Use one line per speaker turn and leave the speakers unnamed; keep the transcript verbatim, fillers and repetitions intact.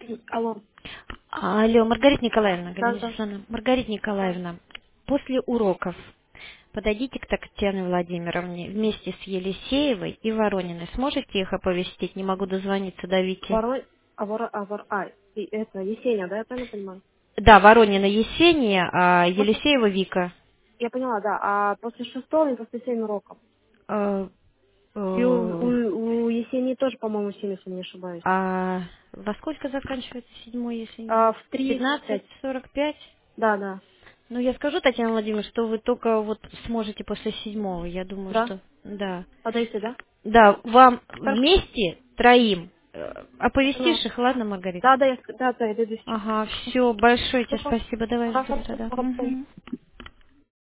Алло.
Алло, Маргарита Николаевна,
Да,
Галина
да.
Светлановна. Маргарита Николаевна, после уроков подойдите к Татьяне Владимировне вместе с Елисеевой и Ворониной. Сможете их оповестить? Не могу дозвониться до Вики.
Ворой, а, вор, а, вор, а, и это, Есения, да, я правильно понимаю?
Да, Воронина Есения, а
После,
Елисеева Вика.
я поняла, да, а после шестого и после семь уроков.
Э,
И у,
э,
у, у Есении тоже, по-моему, семь, если не ошибаюсь.
А во сколько заканчивается седьмой, если не...
А, в три, в
пятнадцать
пять.
сорок пять?
Да, да.
Ну, я скажу, Татьяна Владимировна, что вы только вот сможете после седьмого. Я думаю,
Да?
что да.
Подойти, да?
Да, вам
Хорошо.
вместе, троим, э,
Ну,
оповестишь их, ладно, Маргарита?
да, да, я, ск- да, да, я дойду сейчас.
Ага, все, большое тебе
Хорошо.
спасибо. Давай жду
Хорошо.
тогда.
Хорошо.
Мгм.